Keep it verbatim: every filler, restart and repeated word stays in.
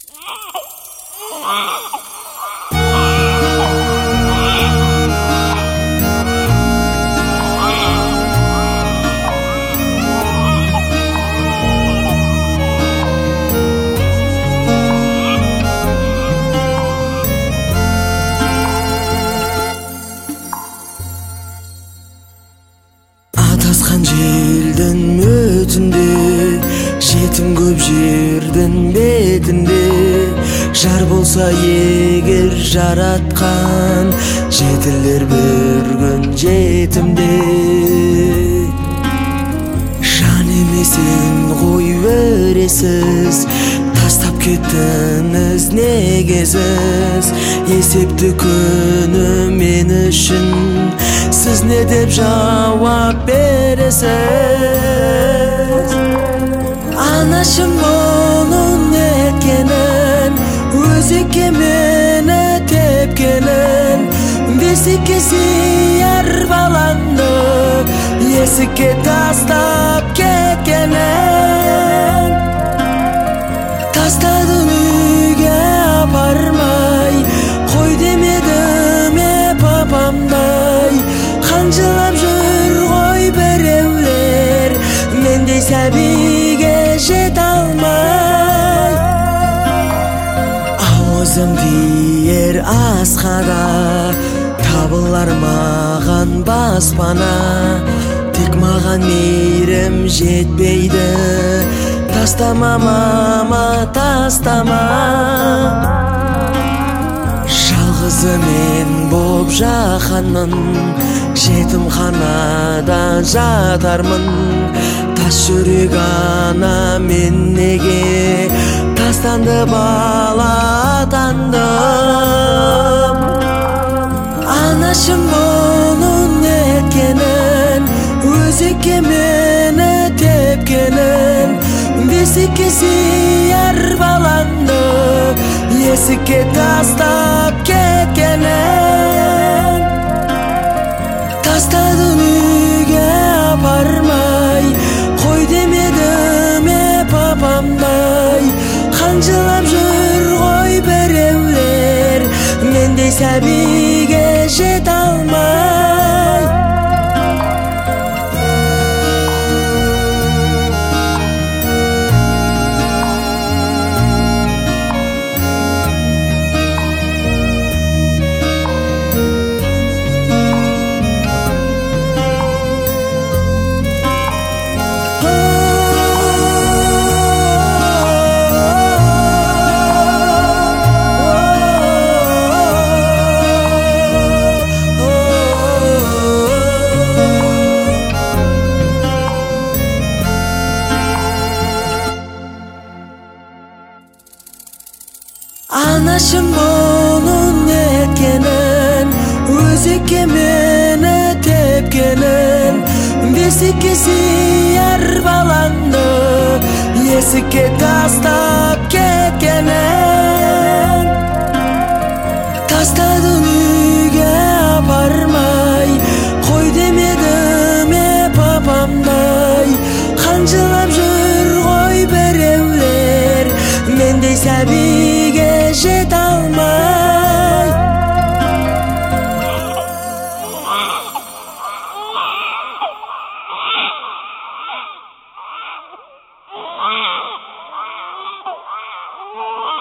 Адасқан желдің өтінде, жетім көп жердің бетінде, жар болса егер жаратқан, жетілер бір күн жетімде. Жан емесін қой өресіз, тастап кеттіңіз негесіз. Есепті күні мен үшін, сіз не деп жауап бересіз? Анашым оның еткенін, өзекке мені тепкенін, бесікке сияр балаңды есікке тастап кеткенін. Тастадың үйге апармай, қой демеді ме папамдай? Қанжылап жүр ғой біреулер, мендей сәбиге жете алмай. Ауызым тиер асқада, табылар маған баспана. Тек маған мейірім жетпейді, тастама мама, тастама. Жалғызы мен боп жаһанмын, жетімханада жатармын. Тас жүрек ана мен неге тастанды бала атандым? Анашым оның еткенін, өзекке мені тепкенін, бесікке сияр балаңды есікке тастап кеткенін. Тастадың үйге апармай, қой демеді ме папамдай? Қанжылап жүр ғой біреулер, мендей сәбиге жете алмай. Анашым оның еткенін, өзекке мені тепкенін, бесікке сияр балаңды есікке тастап кеткенін. Тастадың үйге апармай, қой демеді ме папамдай? Қанжылап жүр ғой біреулер, мендей сәбиге жете алмай. Oh